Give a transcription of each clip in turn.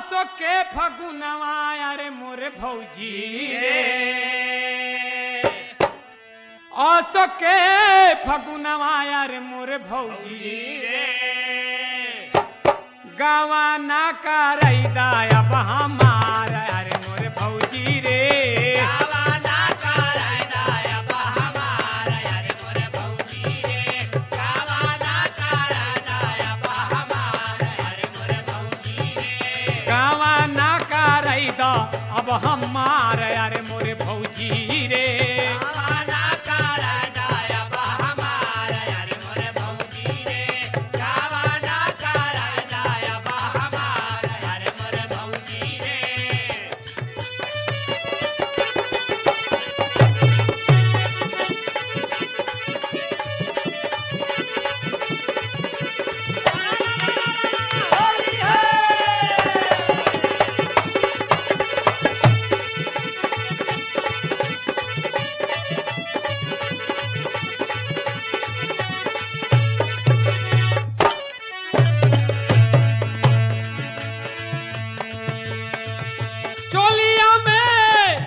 आसो के फगुनवा अरे मोरे भौजी रे आसो के फगुनवा अरे मोरे भौजी रे गावा ना करैदा अब हमार अरे मोरे भौजी रे गावा ना करैदा अब हमार अरे मोरे भौजी रे गावा ना करैदा अब हमार अरे मोरे भौजी रे गावा ना करैदा अब हमार अरे मोरे भौजी रे गावा ना करैदा अब हमार अरे मोरे भौजी रे गावा ना करैदा अब हमार अरे मोरे भौजी रे होली है चोलिया में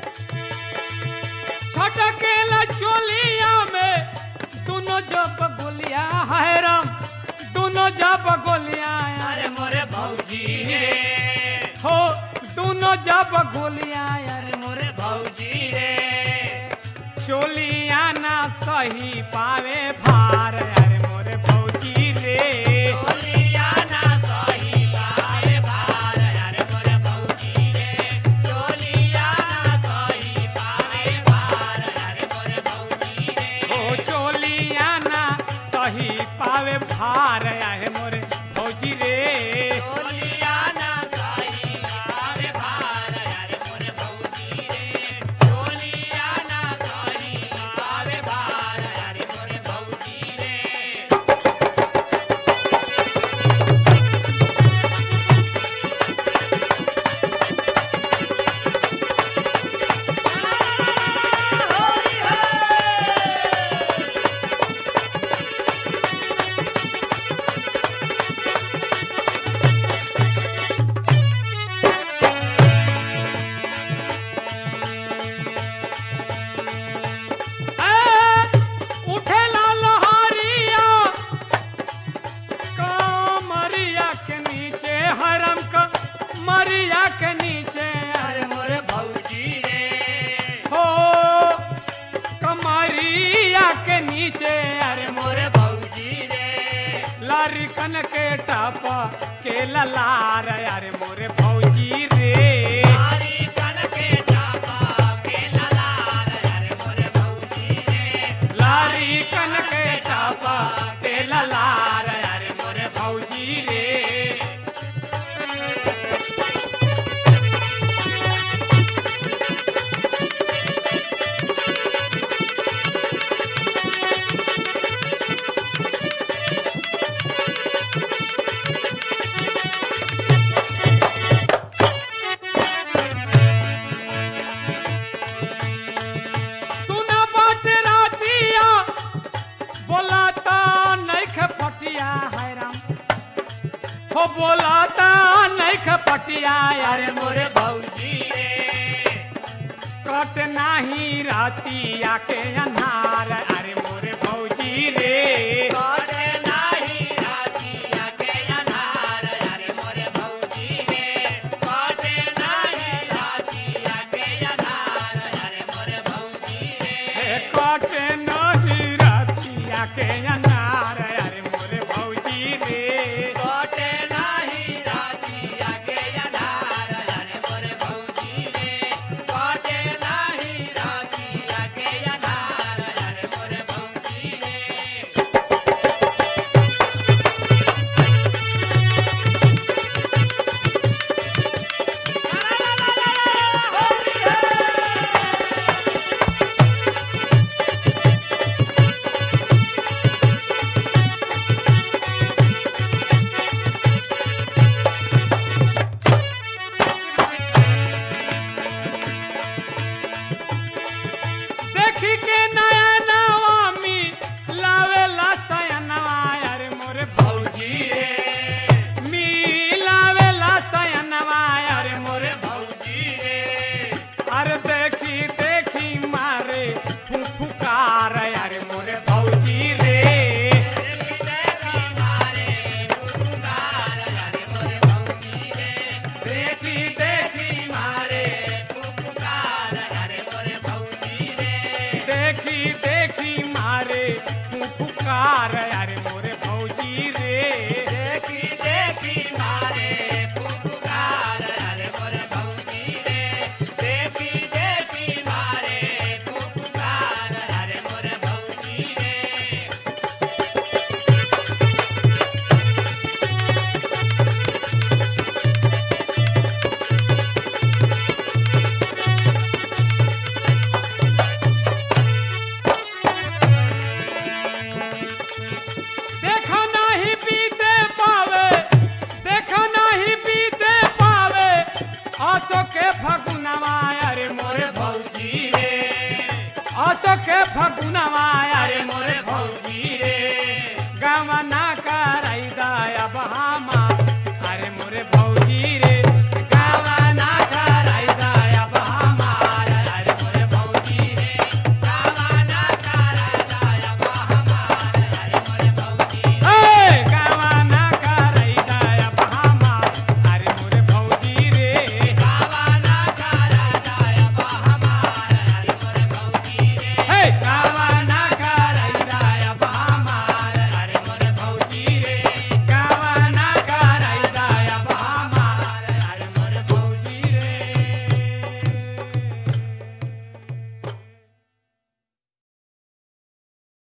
छटकेला चोलिया में दोनों जब गोलिया है राम दोनों जब गोलिया अरे मोरे भौजी रे हो दोनों जब गोलिया अरे मोरे भौजी रे चोलिया ना सही पावे भार अरे मोरे भौजी रे चोलिया ना सही पावे भार अरे मोरे भौजी रे चोलिया ना सही पावे भार अरे मोरे भौजी रे हो चोलिया ना सही पावे भार अरे मोरे भौजी रे चोलिया ना सही पावे भार अरे मोरे भौजी रे चोलिया ना सही पावे भार अरे मोरे भौजी रे होली है उठेला लहरिया कमरिया के नीचे हरम का मरिया के नीचे अरे मोरे भौजी रे हो कमरिया के नीचे अरे मोरे भौजी रे लारिकन के टप के ललार अरे मोरे भौजी रे आरी कन के टापा के ललार अरे मोरे भौजी रे लारिकन के टप के ललार अरे मोरे भौजी रे सुना बाट रातिया बोलाता नहीं खपटिया है राम हो बोलाता नहीं खपटिया अरे मोरे भौजी रे कट नाही रातिया के अन्हार अरे मोरे भौजी रे कोटे नाही रातिया के अनार अरे मोरे भौजी रे कोटे नाही रातिया के अनार अरे मोरे भौजी रे कट नाही रातिया के अन्हार अरे मोरे भौजी रे कोटे नाही रातिया के अनार अरे मोरे भौजी रे कोटे नाही रातिया के अनार अरे मोरे भौजी फुफकार अरे मोरे भौजी रे देखी देखी मारे फुफकार अरे मोरे भौजी रे देखी देखी मारे फुफकार अरे मोरे भौजी रे देखा नहीं पीते पावे देखा नहीं पीते पावे आसो के फगुनवा अरे मोरे भौजी रे आसो के फगुनवा अरे मोरे भौजी रे